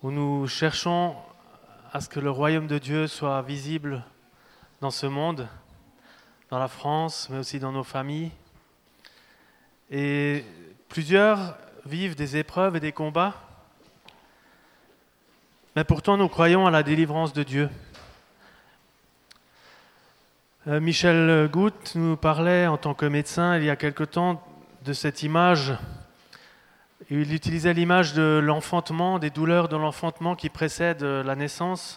où nous cherchons à ce que le royaume de Dieu soit visible dans ce monde, dans la France, mais aussi dans nos familles. Et plusieurs vivent des épreuves et des combats, mais pourtant nous croyons à la délivrance de Dieu. Michel Goutte nous parlait en tant que médecin il y a quelque temps de cette image. Il utilisait l'image de l'enfantement, des douleurs de l'enfantement qui précèdent la naissance.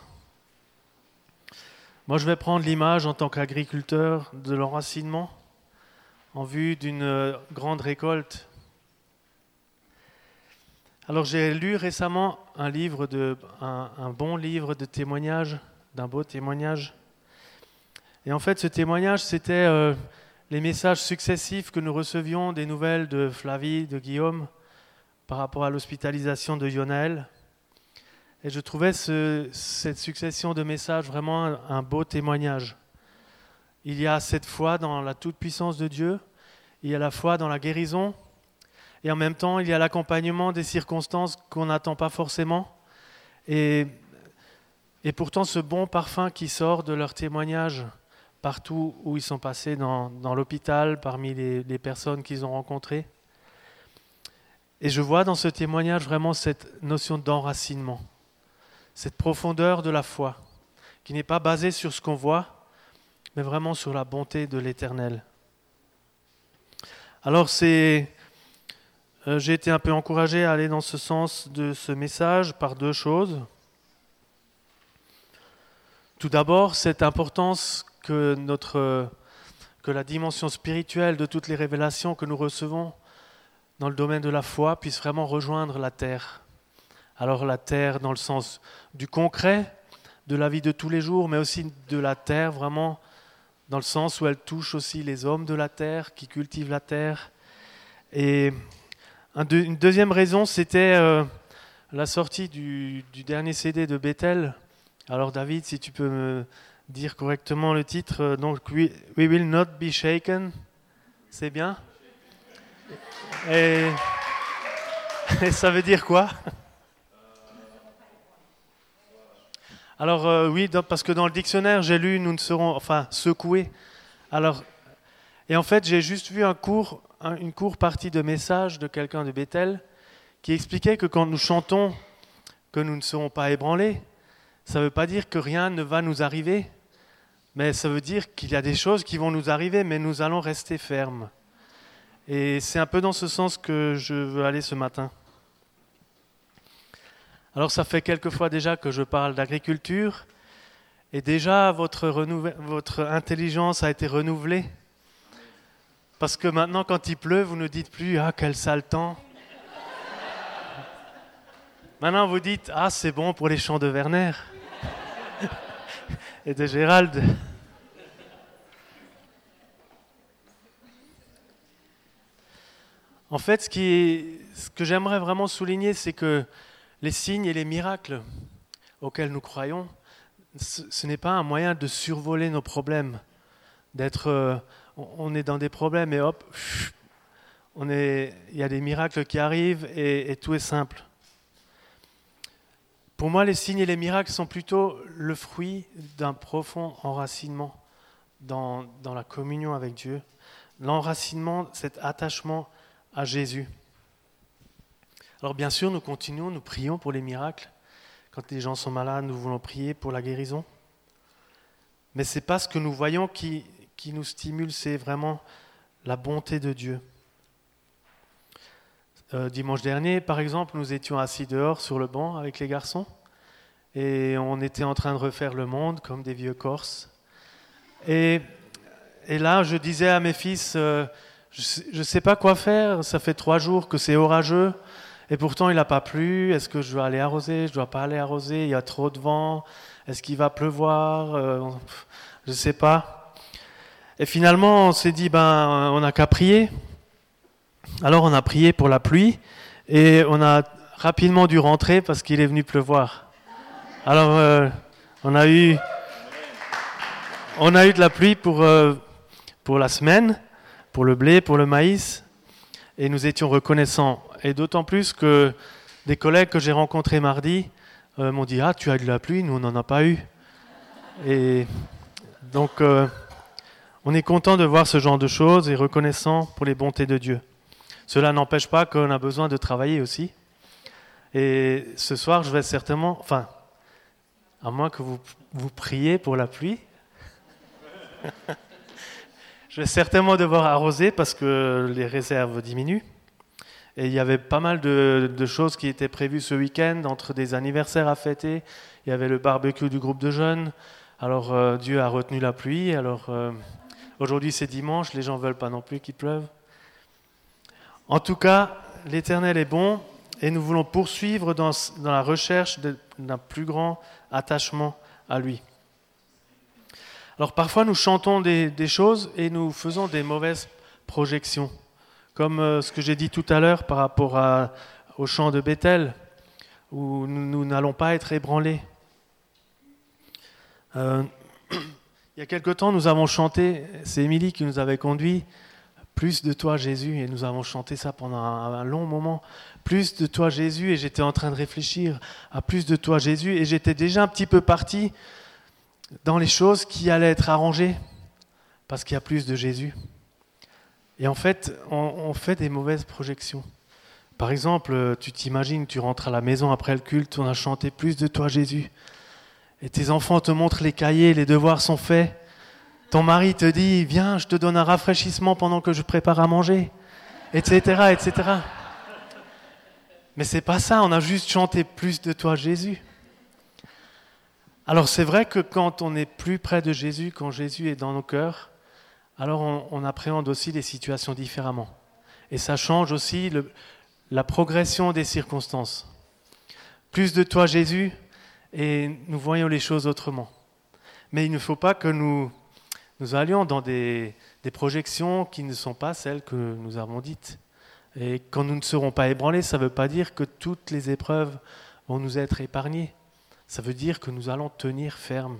Moi, je vais prendre l'image en tant qu'agriculteur de l'enracinement en vue d'une grande récolte. Alors, j'ai lu récemment un bon livre de témoignages, d'un beau témoignage. Et en fait, ce témoignage, c'était les messages successifs que nous recevions des nouvelles de Flavie, de Guillaume, par rapport à l'hospitalisation de Yonaël. Et je trouvais cette succession de messages vraiment un beau témoignage. Il y a cette foi dans la toute-puissance de Dieu, il y a la foi dans la guérison, et en même temps, il y a l'accompagnement des circonstances qu'on n'attend pas forcément. Et pourtant, ce bon parfum qui sort de leur témoignage, partout où ils sont passés dans l'hôpital, parmi les personnes qu'ils ont rencontrées. Et je vois dans ce témoignage vraiment cette notion d'enracinement, cette profondeur de la foi, qui n'est pas basée sur ce qu'on voit, mais vraiment sur la bonté de l'Éternel. Alors j'ai été un peu encouragé à aller dans ce sens de ce message par deux choses. Tout d'abord, cette importance que la dimension spirituelle de toutes les révélations que nous recevons dans le domaine de la foi puisse vraiment rejoindre la terre. Alors la terre dans le sens du concret, de la vie de tous les jours, mais aussi de la terre vraiment dans le sens où elle touche aussi les hommes de la terre, qui cultivent la terre. Et une deuxième raison, c'était la sortie du dernier CD de Bethel. Alors David, si tu peux me dire correctement le titre, donc We Will Not Be Shaken, c'est bien ? Et ça veut dire quoi ? Alors oui, parce que dans le dictionnaire, j'ai lu « nous ne serons » secoués. Alors, et en fait, j'ai juste vu une courte partie de message de quelqu'un de Bethel qui expliquait que quand nous chantons que nous ne serons pas ébranlés, ça ne veut pas dire que rien ne va nous arriver, mais ça veut dire qu'il y a des choses qui vont nous arriver, mais nous allons rester fermes. Et c'est un peu dans ce sens que je veux aller ce matin. Alors ça fait quelques fois déjà que je parle d'agriculture, et déjà votre intelligence a été renouvelée. Parce que maintenant, quand il pleut, vous ne dites plus « Ah, quel sale temps !» Maintenant, vous dites « Ah, c'est bon pour les chants de Werner et de Gérald !» En fait, ce que j'aimerais vraiment souligner, c'est que les signes et les miracles auxquels nous croyons, ce n'est pas un moyen de survoler nos problèmes, on est dans des problèmes et hop, il y a des miracles qui arrivent et tout est simple. Pour moi, les signes et les miracles sont plutôt le fruit d'un profond enracinement dans la communion avec Dieu, l'enracinement, cet attachement à Jésus. Alors bien sûr, nous continuons, nous prions pour les miracles. Quand les gens sont malades, nous voulons prier pour la guérison. Mais ce n'est pas ce que nous voyons qui nous stimule, c'est vraiment la bonté de Dieu. Dimanche dernier, par exemple, nous étions assis dehors sur le banc avec les garçons et on était en train de refaire le monde comme des vieux Corses. Et là, je disais à mes fils, je ne sais pas quoi faire, ça fait 3 jours que c'est orageux et pourtant il n'a pas plu, est-ce que je dois aller arroser, je ne dois pas aller arroser, il y a trop de vent, est-ce qu'il va pleuvoir, je ne sais pas. Et finalement, on s'est dit, on n'a qu'à prier. Alors on a prié pour la pluie et on a rapidement dû rentrer parce qu'il est venu pleuvoir. Alors on a eu de la pluie pour la semaine, pour le blé, pour le maïs et nous étions reconnaissants. Et d'autant plus que des collègues que j'ai rencontrés mardi m'ont dit « Ah, tu as de la pluie, nous on n'en a pas eu ». Et donc, on est content de voir ce genre de choses et reconnaissant pour les bontés de Dieu. Cela n'empêche pas qu'on a besoin de travailler aussi. Et ce soir, je vais certainement, enfin, à moins que vous priez pour la pluie, je vais certainement devoir arroser parce que les réserves diminuent. Et il y avait pas mal de choses qui étaient prévues ce week-end, entre des anniversaires à fêter. Il y avait le barbecue du groupe de jeunes. Alors Dieu a retenu la pluie. Alors aujourd'hui c'est dimanche, les gens ne veulent pas non plus qu'il pleuve. En tout cas, l'Éternel est bon et nous voulons poursuivre dans la recherche d'un plus grand attachement à lui. Alors parfois nous chantons des choses et nous faisons des mauvaises projections, comme ce que j'ai dit tout à l'heure par rapport au chant de Bethel, où nous n'allons pas être ébranlés. Il y a quelque temps, nous avons chanté, c'est Émilie qui nous avait conduit, plus de toi Jésus, et nous avons chanté ça pendant un long moment. Plus de toi Jésus, et j'étais en train de réfléchir à plus de toi Jésus, et j'étais déjà un petit peu parti dans les choses qui allaient être arrangées, parce qu'il y a plus de Jésus. Et en fait, on fait des mauvaises projections. Par exemple, tu t'imagines, tu rentres à la maison après le culte, on a chanté plus de toi Jésus, et tes enfants te montrent les cahiers, les devoirs sont faits. Ton mari te dit, viens, je te donne un rafraîchissement pendant que je prépare à manger, etc., etc. Mais c'est pas ça, on a juste chanté plus de toi Jésus. Alors c'est vrai que quand on est plus près de Jésus, quand Jésus est dans nos cœurs, alors on appréhende aussi les situations différemment. Et ça change aussi la progression des circonstances. Plus de toi Jésus, et nous voyons les choses autrement. Mais il ne faut pas que nous allions dans des projections qui ne sont pas celles que nous avons dites. Et quand nous ne serons pas ébranlés, ça ne veut pas dire que toutes les épreuves vont nous être épargnées. Ça veut dire que nous allons tenir ferme.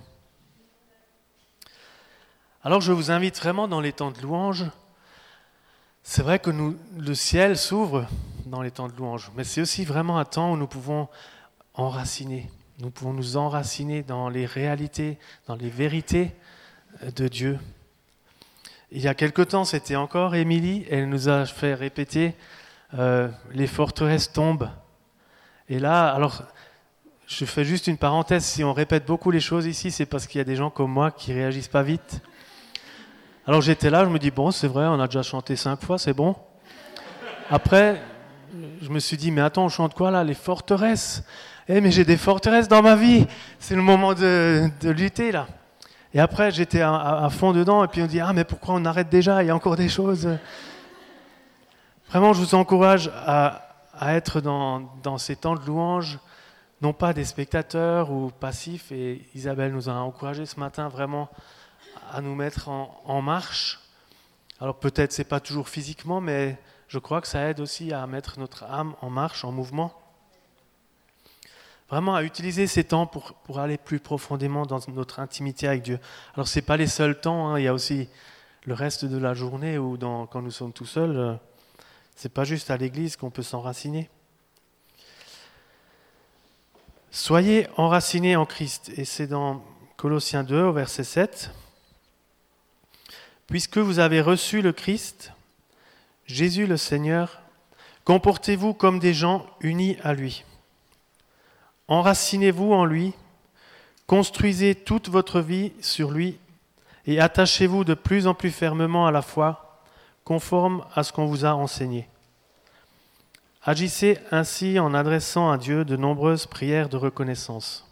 Alors je vous invite vraiment dans les temps de louange. C'est vrai que le ciel s'ouvre dans les temps de louange, mais c'est aussi vraiment un temps où nous pouvons enraciner. Nous pouvons nous enraciner dans les réalités, dans les vérités de Dieu. Il y a quelque temps, c'était encore Émilie, elle nous a fait répéter les forteresses tombent. Et là, alors, je fais juste une parenthèse, si on répète beaucoup les choses ici, c'est parce qu'il y a des gens comme moi qui réagissent pas vite. Alors j'étais là, je me dis, bon, c'est vrai, on a déjà chanté 5 fois, c'est bon. Après, je me suis dit, mais attends, on chante quoi là? Les forteresses. Mais j'ai des forteresses dans ma vie, c'est le moment de lutter là. Et après, j'étais à fond dedans, et puis on dit, mais pourquoi on arrête déjà? Il y a encore des choses. Vraiment, je vous encourage à être dans ces temps de louange, non pas des spectateurs ou passifs, et Isabelle nous a encouragés ce matin vraiment à nous mettre en marche. Alors peut-être c'est pas toujours physiquement, mais je crois que ça aide aussi à mettre notre âme en marche, en mouvement. Vraiment à utiliser ces temps pour aller plus profondément dans notre intimité avec Dieu. Alors ce n'est pas les seuls temps, il y a aussi le reste de la journée ou quand nous sommes tout seuls. Ce n'est pas juste à l'église qu'on peut s'enraciner. Soyez enracinés en Christ, et c'est dans Colossiens 2 au verset 7. Puisque vous avez reçu le Christ, Jésus le Seigneur, comportez-vous comme des gens unis à lui. Enracinez-vous en lui, construisez toute votre vie sur lui et attachez-vous de plus en plus fermement à la foi, conforme à ce qu'on vous a enseigné. Agissez ainsi en adressant à Dieu de nombreuses prières de reconnaissance.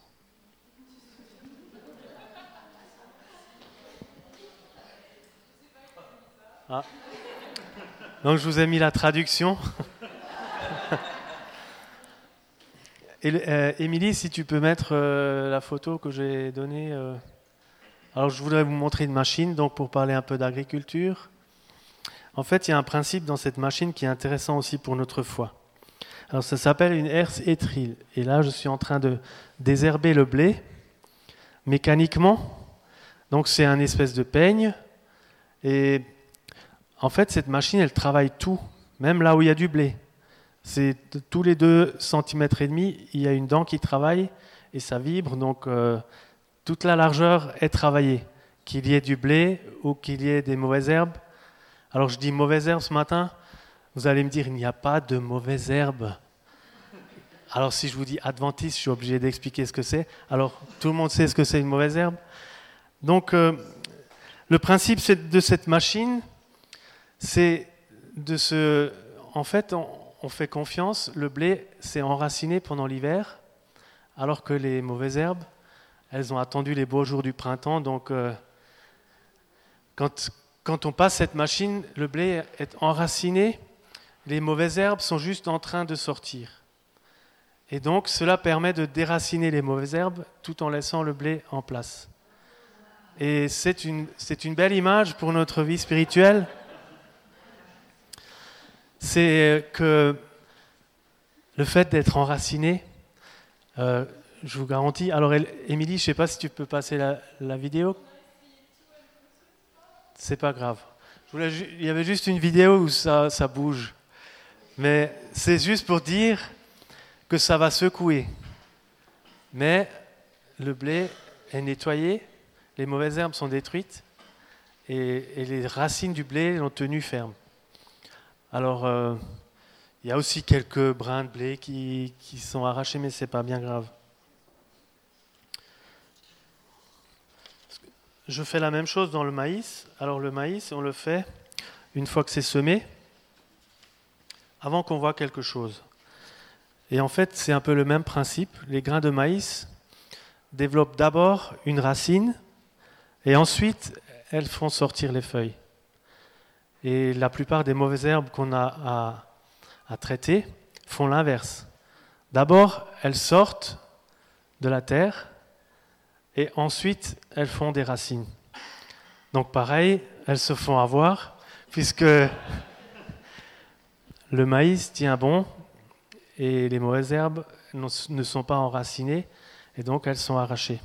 Donc je vous ai mis la traduction. Émilie, si tu peux mettre la photo que j'ai donnée. Alors je voudrais vous montrer une machine, donc pour parler un peu d'agriculture. En fait, il y a un principe dans cette machine qui est intéressant aussi pour notre foi. Alors ça s'appelle une herse étrille. Et là, je suis en train de désherber le blé mécaniquement. Donc c'est un espèce de peigne. Et en fait, cette machine, elle travaille tout, même là où il y a du blé. C'est tous les 2,5 cm, il y a une dent qui travaille et ça vibre, donc toute la largeur est travaillée, qu'il y ait du blé ou qu'il y ait des mauvaises herbes. Alors je dis mauvaises herbes ce matin, vous allez me dire il n'y a pas de mauvaises herbes. Alors si je vous dis adventiste, je suis obligé d'expliquer ce que c'est. Alors tout le monde sait ce que c'est une mauvaise herbe. Donc le principe de cette machine, c'est de se... En fait, on fait confiance, le blé s'est enraciné pendant l'hiver, alors que les mauvaises herbes, elles ont attendu les beaux jours du printemps. Donc quand on passe cette machine, le blé est enraciné, les mauvaises herbes sont juste en train de sortir. Et donc cela permet de déraciner les mauvaises herbes tout en laissant le blé en place. Et c'est une belle image pour notre vie spirituelle. C'est que le fait d'être enraciné, je vous garantis... Alors Émilie, je ne sais pas si tu peux passer la vidéo. C'est pas grave. Il y avait juste une vidéo où ça bouge. Mais c'est juste pour dire que ça va secouer. Mais le blé est nettoyé, les mauvaises herbes sont détruites et les racines du blé l'ont tenu ferme. Alors, il y a aussi quelques brins de blé qui sont arrachés, mais ce n'est pas bien grave. Je fais la même chose dans le maïs. Alors le maïs, on le fait une fois que c'est semé, avant qu'on voit quelque chose. Et en fait, c'est un peu le même principe. Les grains de maïs développent d'abord une racine et ensuite, elles font sortir les feuilles. Et la plupart des mauvaises herbes qu'on a à traiter font l'inverse. D'abord, elles sortent de la terre et ensuite, elles font des racines. Donc pareil, elles se font avoir puisque le maïs tient bon et les mauvaises herbes ne sont pas enracinées et donc elles sont arrachées.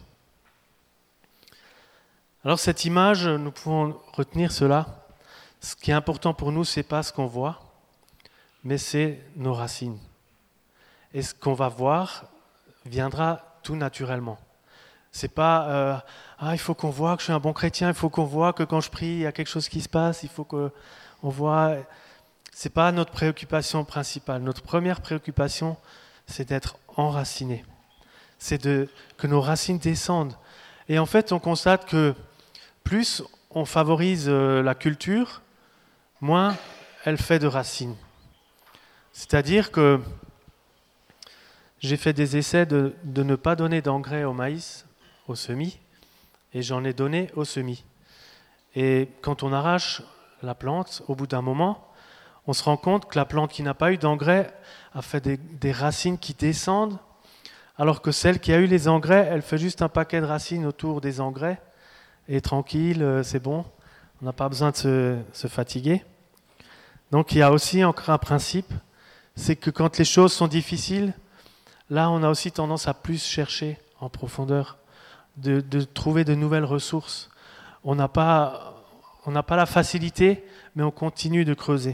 Alors cette image, nous pouvons retenir cela. Ce qui est important pour nous, ce n'est pas ce qu'on voit, mais c'est nos racines. Et ce qu'on va voir viendra tout naturellement. C'est pas il faut qu'on voit que je suis un bon chrétien, il faut qu'on voit que quand je prie, il y a quelque chose qui se passe, il faut qu'on voit. C'est pas notre préoccupation principale. Notre première préoccupation, c'est d'être enraciné. C'est que nos racines descendent. Et en fait, on constate que plus on favorise la culture, moins elle fait de racines. C'est-à-dire que j'ai fait des essais de ne pas donner d'engrais au maïs, au semis, et j'en ai donné au semis. Et quand on arrache la plante, au bout d'un moment, on se rend compte que la plante qui n'a pas eu d'engrais a fait des racines qui descendent, alors que celle qui a eu les engrais, elle fait juste un paquet de racines autour des engrais, et tranquille, c'est bon, on n'a pas besoin de se fatiguer. Donc il y a aussi encore un principe, c'est que quand les choses sont difficiles, là on a aussi tendance à plus chercher en profondeur, de trouver de nouvelles ressources. On n'a pas la facilité, mais on continue de creuser.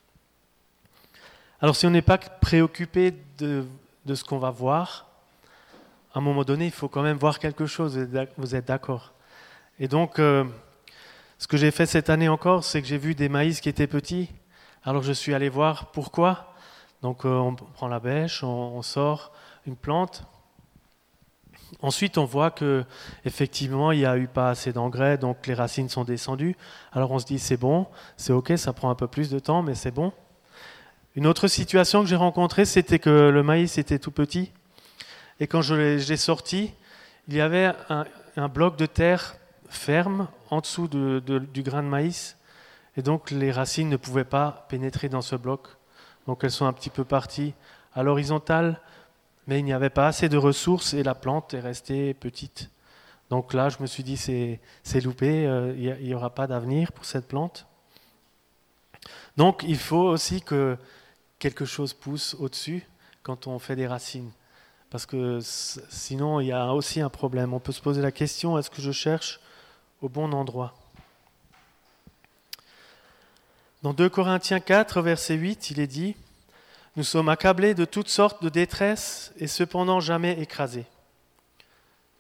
Alors si on n'est pas préoccupé de ce qu'on va voir, à un moment donné, il faut quand même voir quelque chose, vous êtes d'accord. Et donc, ce que j'ai fait cette année encore, c'est que j'ai vu des maïs qui étaient petits, alors je suis allé voir pourquoi. Donc on prend la bêche, on sort une plante. Ensuite, on voit que effectivement, il n'y a eu pas assez d'engrais, donc les racines sont descendues. Alors on se dit c'est bon, c'est ok, ça prend un peu plus de temps, mais c'est bon. Une autre situation que j'ai rencontrée, c'était que le maïs était tout petit. Et quand je l'ai sorti, il y avait un bloc de terre ferme en dessous du grain de maïs. Et donc les racines ne pouvaient pas pénétrer dans ce bloc. Donc elles sont un petit peu parties à l'horizontale, mais il n'y avait pas assez de ressources et la plante est restée petite. Donc là, je me suis dit, c'est loupé, il n'y aura pas d'avenir pour cette plante. Donc il faut aussi que quelque chose pousse au-dessus quand on fait des racines. Parce que sinon, il y a aussi un problème. On peut se poser la question, est-ce que je cherche au bon endroit ? Dans 2 Corinthiens 4, verset 8, il est dit « Nous sommes accablés de toutes sortes de détresse et cependant jamais écrasés.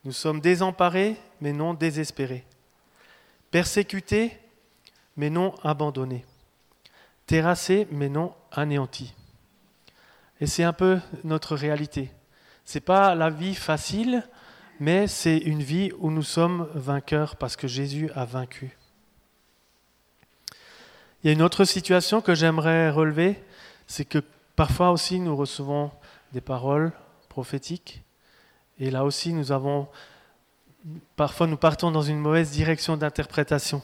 Nous sommes désemparés, mais non désespérés. Persécutés, mais non abandonnés. Terrassés, mais non anéantis. Et c'est un peu notre réalité. Ce n'est pas la vie facile, mais c'est une vie où nous sommes vainqueurs parce que Jésus a vaincu. Il y a une autre situation que j'aimerais relever, c'est que parfois aussi nous recevons des paroles prophétiques. Et là aussi, parfois nous partons dans une mauvaise direction d'interprétation.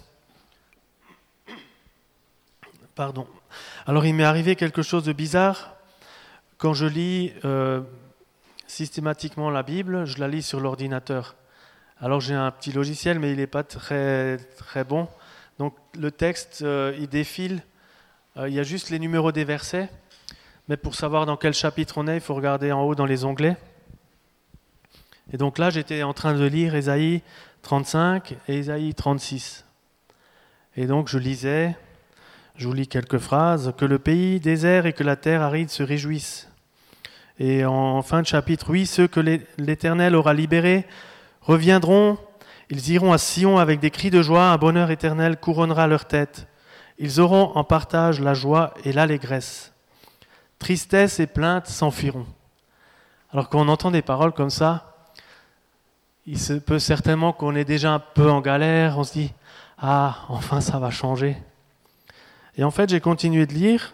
Pardon. Alors il m'est arrivé quelque chose de bizarre. Quand je lis systématiquement la Bible, je la lis sur l'ordinateur. Alors j'ai un petit logiciel, mais il n'est pas très, très bon. Donc le texte, il défile. Il y a juste les numéros des versets. Mais pour savoir dans quel chapitre on est, il faut regarder en haut dans les onglets. Et donc là, j'étais en train de lire Ésaïe 35 et Ésaïe 36. Et donc je lisais, je vous lis quelques phrases, « Que le pays désert et que la terre aride se réjouissent. » Et en fin de chapitre, « Oui, ceux que l'Éternel aura libérés reviendront, ils iront à Sion avec des cris de joie, un bonheur éternel couronnera leur tête. Ils auront en partage la joie et l'allégresse. Tristesse et plainte s'enfuiront. » Alors quand on entend des paroles comme ça, il se peut certainement qu'on est déjà un peu en galère, on se dit « Ah, enfin ça va changer ». Et en fait, j'ai continué de lire.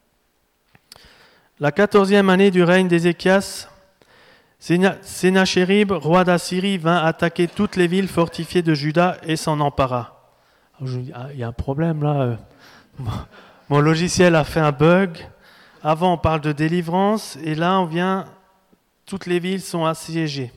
La 14e année du règne d'Ézéchias, Sénachérib, roi d'Assyrie, vint attaquer toutes les villes fortifiées de Juda et s'en empara. Alors je me dis, il y a un problème là. Mon logiciel a fait un bug. Avant, on parle de délivrance, et là, toutes les villes sont assiégées.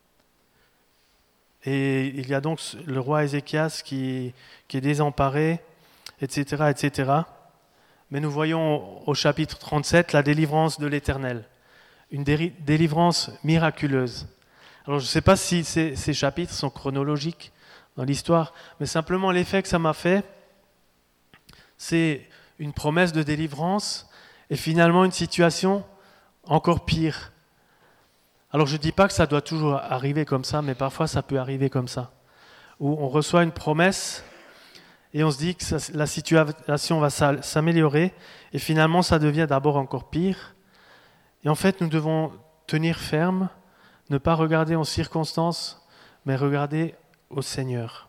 Et il y a donc le roi Ézéchias qui est désemparé, etc., etc. Mais nous voyons au chapitre 37 la délivrance de l'Éternel, une délivrance miraculeuse. Alors je ne sais pas si ces chapitres sont chronologiques dans l'histoire, mais simplement l'effet que ça m'a fait, c'est une promesse de délivrance et finalement une situation encore pire. Alors je ne dis pas que ça doit toujours arriver comme ça, mais parfois ça peut arriver comme ça, où on reçoit une promesse et on se dit que la situation va s'améliorer et finalement ça devient d'abord encore pire. Et en fait nous devons tenir ferme, ne pas regarder aux circonstances, mais regarder au Seigneur.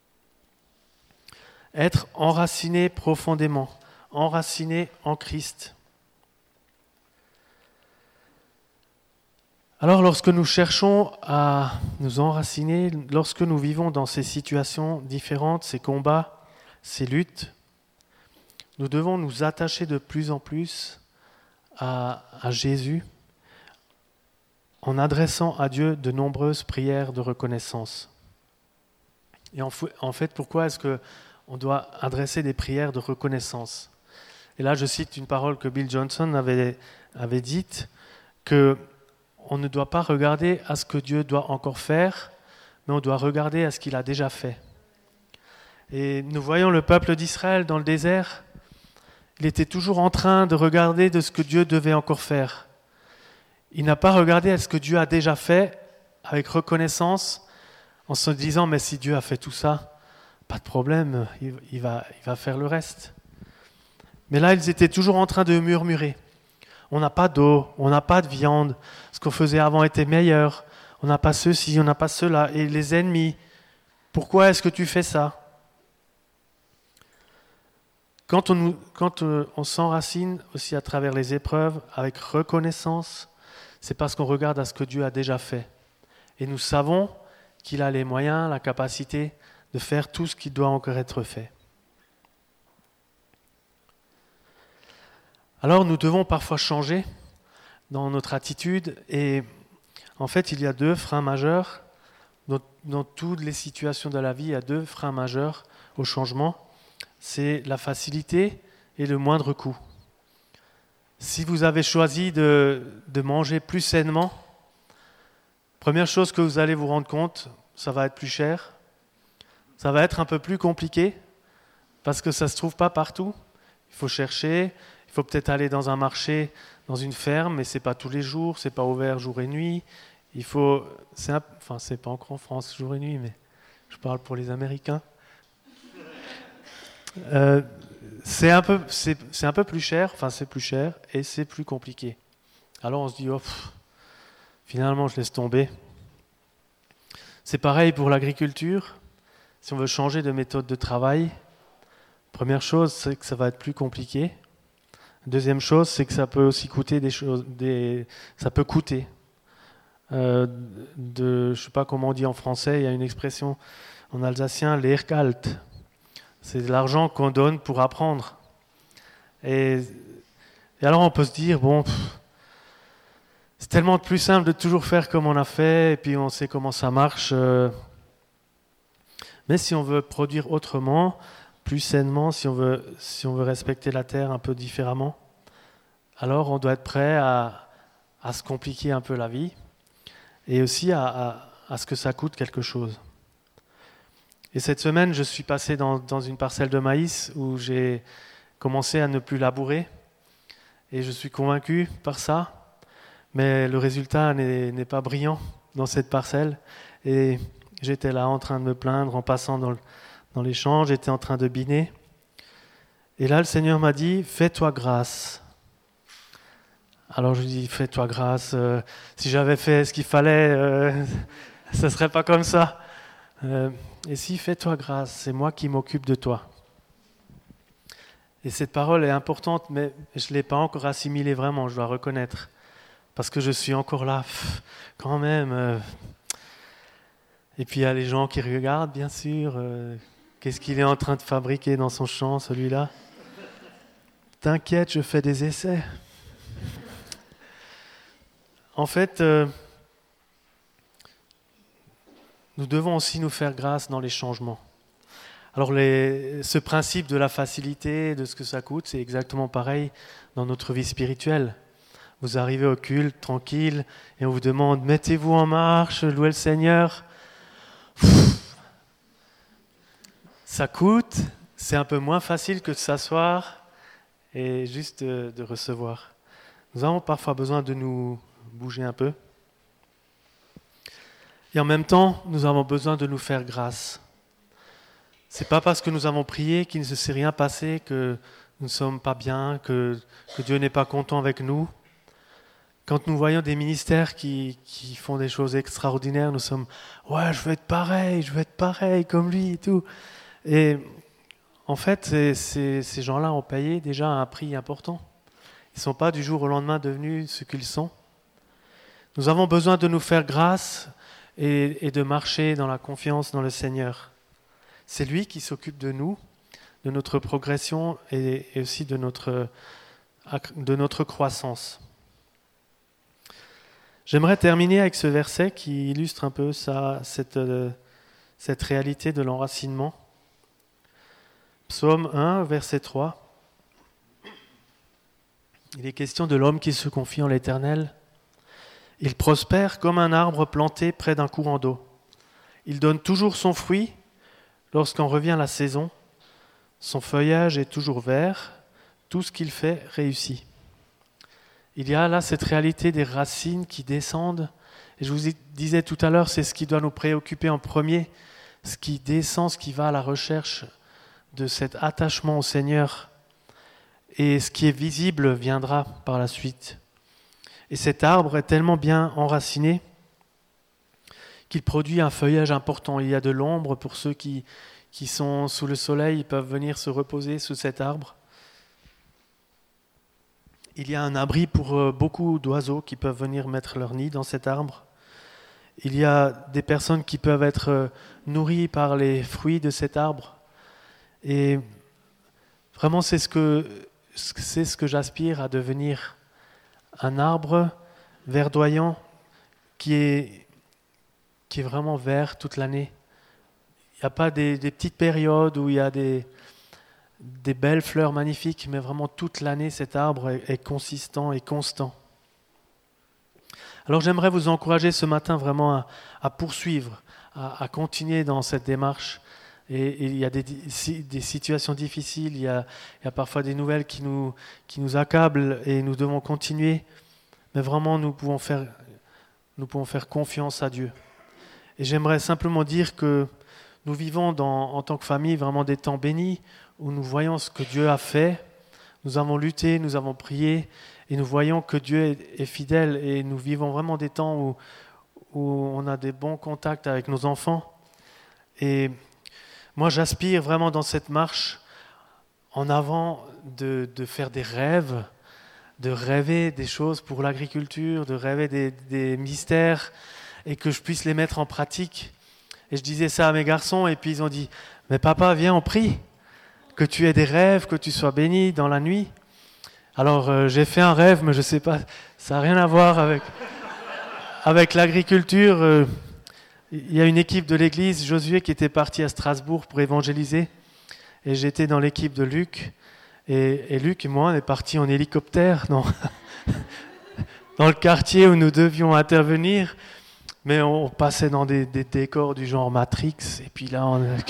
Être enraciné profondément, enraciné en Christ. Alors lorsque nous cherchons à nous enraciner, lorsque nous vivons dans ces situations différentes, ces combats, ces luttes, nous devons nous attacher de plus en plus à Jésus en adressant à Dieu de nombreuses prières de reconnaissance. Et en fait, pourquoi est-ce qu'on doit adresser des prières de reconnaissance ? Et là, je cite une parole que Bill Johnson avait dite, qu'on ne doit pas regarder à ce que Dieu doit encore faire, mais on doit regarder à ce qu'il a déjà fait. Et nous voyons le peuple d'Israël dans le désert, il était toujours en train de regarder de ce que Dieu devait encore faire. Il n'a pas regardé à ce que Dieu a déjà fait avec reconnaissance, en se disant, mais si Dieu a fait tout ça, pas de problème, il va faire le reste. Mais là, ils étaient toujours en train de murmurer. On n'a pas d'eau, on n'a pas de viande, ce qu'on faisait avant était meilleur, on n'a pas ceci, on n'a pas cela. Et les ennemis, pourquoi est-ce que tu fais ça ? Quand on s'enracine aussi à travers les épreuves avec reconnaissance, c'est parce qu'on regarde à ce que Dieu a déjà fait. Et nous savons qu'il a les moyens, la capacité de faire tout ce qui doit encore être fait. Alors nous devons parfois changer dans notre attitude et en fait il y a deux freins majeurs. Dans toutes les situations de la vie, il y a deux freins majeurs au changement. C'est la facilité et le moindre coût. Si vous avez choisi de manger plus sainement, première chose que vous allez vous rendre compte, ça va être plus cher, ça va être un peu plus compliqué parce que ça ne se trouve pas partout. Il faut chercher, il faut peut-être aller dans un marché, dans une ferme, mais ce n'est pas tous les jours, ce n'est pas ouvert jour et nuit. Il faut, c'est pas encore en France jour et nuit, mais je parle pour les Américains. C'est un peu plus cher, c'est plus cher et c'est plus compliqué. Alors on se dit, finalement je laisse tomber. C'est pareil pour l'agriculture. Si on veut changer de méthode de travail, première chose, c'est que ça va être plus compliqué. Deuxième chose, c'est que ça peut aussi coûter ça peut coûter. Je sais pas comment on dit en français, il y a une expression en alsacien, leergeld. C'est de l'argent qu'on donne pour apprendre. Et alors on peut se dire, c'est tellement plus simple de toujours faire comme on a fait, et puis on sait comment ça marche. Mais si on veut produire autrement, plus sainement, si on veut respecter la terre un peu différemment, alors on doit être prêt à se compliquer un peu la vie, et aussi à ce que ça coûte quelque chose. Et cette semaine, je suis passé dans une parcelle de maïs où j'ai commencé à ne plus labourer, et je suis convaincu par ça. Mais le résultat n'est pas brillant dans cette parcelle. Et j'étais là en train de me plaindre en passant dans les champs, j'étais en train de biner. Et là, le Seigneur m'a dit, fais-toi grâce. Alors je lui dis, fais-toi grâce. Si j'avais fait ce qu'il fallait, ça ne serait pas comme ça. Et si, fais-toi grâce, c'est moi qui m'occupe de toi. Et cette parole est importante, mais je ne l'ai pas encore assimilée vraiment, je dois reconnaître. Parce que je suis encore là, quand même. Et puis il y a les gens qui regardent, bien sûr. Qu'est-ce qu'il est en train de fabriquer dans son champ, celui-là ? T'inquiète, je fais des essais. En fait, nous devons aussi nous faire grâce dans les changements. Alors ce principe de la facilité, de ce que ça coûte, c'est exactement pareil dans notre vie spirituelle. Vous arrivez au culte, tranquille, et on vous demande, mettez-vous en marche, louez le Seigneur. Ça coûte, c'est un peu moins facile que de s'asseoir et juste de recevoir. Nous avons parfois besoin de nous bouger un peu. Et en même temps, nous avons besoin de nous faire grâce. C'est pas parce que nous avons prié qu'il ne s'est rien passé, que nous ne sommes pas bien, que Dieu n'est pas content avec nous. Quand nous voyons des ministères qui font des choses extraordinaires, nous sommes « Ouais, je veux être pareil comme lui et tout ». Et en fait, ces gens-là ont payé déjà un prix important. Ils ne sont pas du jour au lendemain devenus ce qu'ils sont. Nous avons besoin de nous faire grâce et de marcher dans la confiance dans le Seigneur. C'est lui qui s'occupe de nous, de notre progression et aussi de notre croissance. J'aimerais terminer avec ce verset qui illustre un peu cette réalité de l'enracinement. Psaume 1, verset 3. Il est question de l'homme qui se confie en l'Éternel. Il prospère comme un arbre planté près d'un courant d'eau. Il donne toujours son fruit lorsqu'en revient la saison. Son feuillage est toujours vert. Tout ce qu'il fait réussit. Il y a là cette réalité des racines qui descendent. Et je vous disais tout à l'heure, c'est ce qui doit nous préoccuper en premier, ce qui descend, ce qui va à la recherche de cet attachement au Seigneur. Et ce qui est visible viendra par la suite. Et cet arbre est tellement bien enraciné qu'il produit un feuillage important. Il y a de l'ombre pour ceux qui sont sous le soleil, ils peuvent venir se reposer sous cet arbre. Il y a un abri pour beaucoup d'oiseaux qui peuvent venir mettre leur nid dans cet arbre. Il y a des personnes qui peuvent être nourries par les fruits de cet arbre. Et vraiment, c'est ce que j'aspire à devenir. Un arbre verdoyant qui est vraiment vert toute l'année. Il n'y a pas des petites périodes où il y a des belles fleurs magnifiques, mais vraiment toute l'année, cet arbre est consistant et constant. Alors j'aimerais vous encourager ce matin vraiment à poursuivre, à continuer dans cette démarche. Et il y a des situations difficiles, il y a parfois des nouvelles qui nous accablent et nous devons continuer. Mais vraiment, nous pouvons faire nous pouvons faire confiance à Dieu. Et j'aimerais simplement dire que nous vivons en tant que famille vraiment des temps bénis où nous voyons ce que Dieu a fait. Nous avons lutté, nous avons prié et nous voyons que Dieu est fidèle et nous vivons vraiment des temps où on a des bons contacts avec nos enfants. Et moi, j'aspire vraiment dans cette marche en avant de faire des rêves, de rêver des choses pour l'agriculture, de rêver des mystères et que je puisse les mettre en pratique. Et je disais ça à mes garçons et puis ils ont dit « Mais papa, viens, on prie, que tu aies des rêves, que tu sois béni dans la nuit. » Alors j'ai fait un rêve, mais je ne sais pas, ça n'a rien à voir avec l'agriculture. Il y a une équipe de l'église, Josué, qui était parti à Strasbourg pour évangéliser. Et j'étais dans l'équipe de Luc. Et Luc et moi, on est partis en hélicoptère dans le quartier où nous devions intervenir. Mais on passait dans des décors du genre Matrix. Et puis là,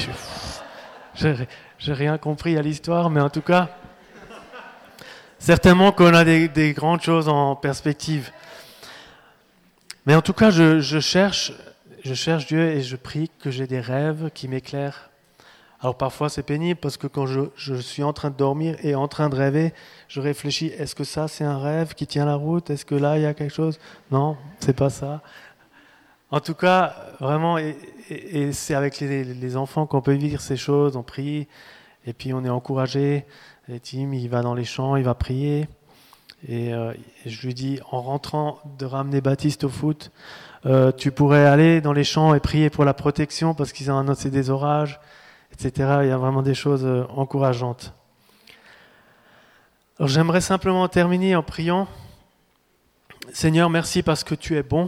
j'ai rien compris à l'histoire. Mais en tout cas, certainement qu'on a des grandes choses en perspective. Mais en tout cas, je cherche Dieu et je prie que j'ai des rêves qui m'éclairent. Alors parfois c'est pénible parce que quand je suis en train de dormir et en train de rêver, je réfléchis, est-ce que ça c'est un rêve qui tient la route? Est-ce que là il y a quelque chose? Non, c'est pas ça. En tout cas, vraiment, et c'est avec les enfants qu'on peut vivre ces choses, on prie et puis on est encouragé. Et Tim, il va dans les champs, il va prier. Et je lui dis, en rentrant de ramener Baptiste au foot, tu pourrais aller dans les champs et prier pour la protection parce qu'ils ont annoncé des orages, etc. Il y a vraiment des choses encourageantes. Alors j'aimerais simplement terminer en priant. Seigneur, merci parce que tu es bon.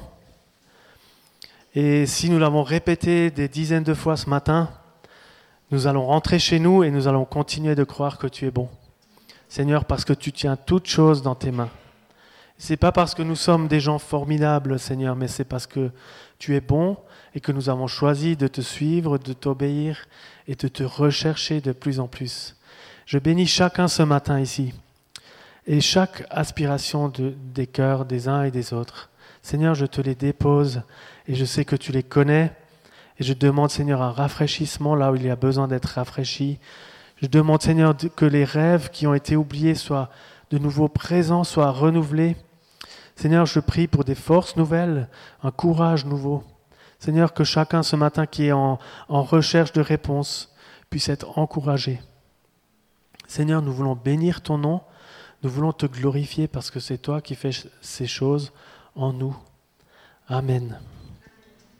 Et si nous l'avons répété des dizaines de fois ce matin, nous allons rentrer chez nous et nous allons continuer de croire que tu es bon. Seigneur, parce que tu tiens toutes choses dans tes mains. C'est pas parce que nous sommes des gens formidables, Seigneur, mais c'est parce que tu es bon et que nous avons choisi de te suivre, de t'obéir et de te rechercher de plus en plus. Je bénis chacun ce matin ici et chaque aspiration des cœurs des uns et des autres. Seigneur, je te les dépose et je sais que tu les connais et je demande, Seigneur, un rafraîchissement là où il y a besoin d'être rafraîchi. Je demande, Seigneur, que les rêves qui ont été oubliés soient de nouveau présents, soient renouvelés. Seigneur, je prie pour des forces nouvelles, un courage nouveau. Seigneur, que chacun ce matin qui est en recherche de réponses puisse être encouragé. Seigneur, nous voulons bénir ton nom, nous voulons te glorifier parce que c'est toi qui fais ces choses en nous. Amen.